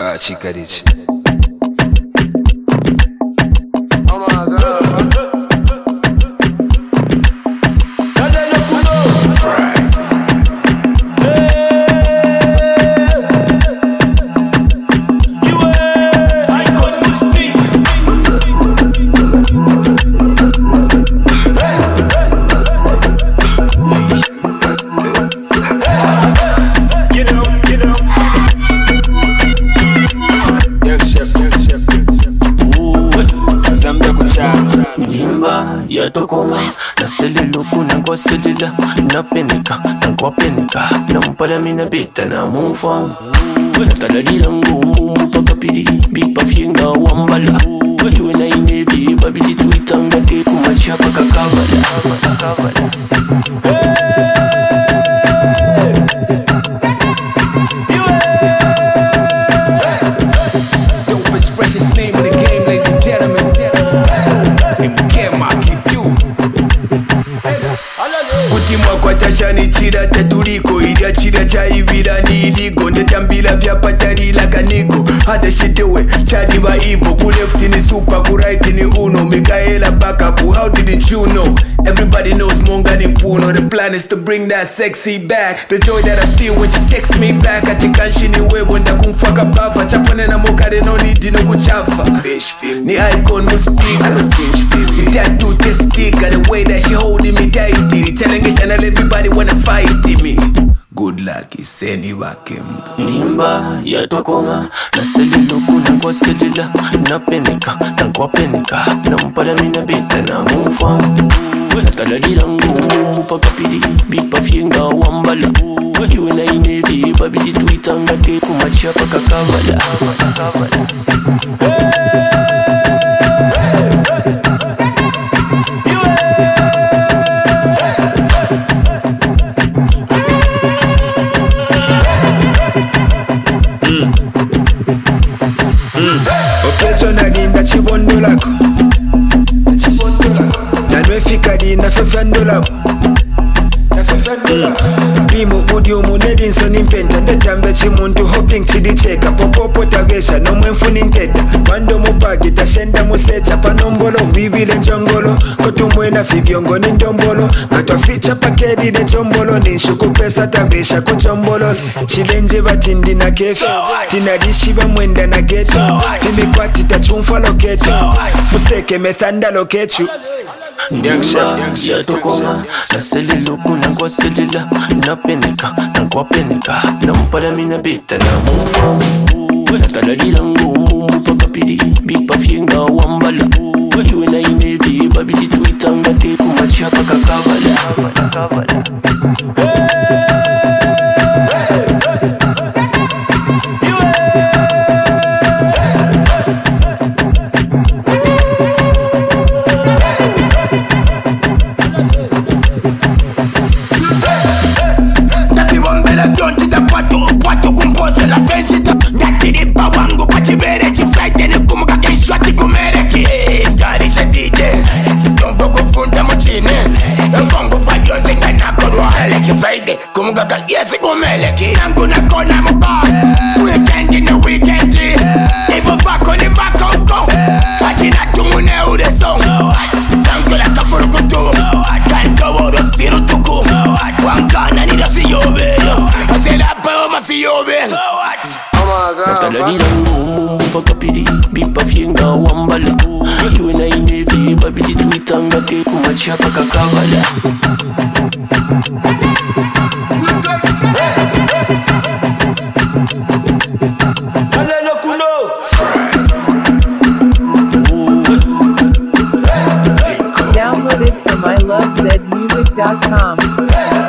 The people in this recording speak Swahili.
Chikarichi. Tokoma na selilo kuna kwa selila na penika na kwa penika na mpala mina beta na mumfam na taladila ngumu paka pidi bipa fienga wambala iwe na inevi babidi tuitanga te kumachia paka kavala Dopest, freshest name in the game, ladies and gentlemen. Kutimwa kwa tashani chira tatuliko Ilia chira chaivira ni iligo Ndetambila vya patarila kaniko Hada shitewe chadiva ivo Kulefti ni super, kuraiti ni uno Mikaela backup, how didn't you know? Everybody knows Monga ni Puno. The plan is to bring that sexy back. The joy that I feel when she texts me back Atikanshi ni wewe nda kumfaka bafa Chapone na mokade no nidi no kuchafa Ni icon muspika Ni tattoo testika The way that she holding me tight Telling and everybody wanna fight me. Good luck iseni wake Limba ya tokoma na selilo kuna kwa selila na penika na kwa penika na mpala mina beta na mumfam na taladila ngumu paka pidi bipa fienga wambala iwe na inevi babidi tuitanga te kumachia paka kavala Okesona dinda chibondolako Na nwefika dinda fefandolako Bimu budi umunedi nsoni mpenta Ndetambe chimuntu hoping chidicheka Popopo tagesha no mwenfuni nteta Wando mupagi tashenda musecha Panombolo vivile njongolo Kotumwena figiongo ni ndombolo Katwa ficha pakedi de chombolo Ninshuku pesa tagesha kuchombolo Chilenje batindi na kefi Tinarishiba mwenda na getu Fimikwati tachumfa loketu Museke methanda loketu Ndimba ya tokoma na selilo kuna kwa selila na penika na kwa penika na mpala mina beta na mumfam na taladila ngumu paka pidi bipa fienga wambala iwe na inevi babidi tuitanga te kumachia paka kavala Kumugaga yesi kumeleki Nangu na kona mba Weekend in the weekend Ivo vako ni vako uko Hatina tumune ure song Zango la kafuru kutu Tango woro siru tuku Wangana ni dosi yobe Asela pao mafi yobe Nataladila ngumu paka pidi bipa fienga wambala iwe na inevi babidi tuitanga te kumachia paka kavala Download it from ilovezmusic.com.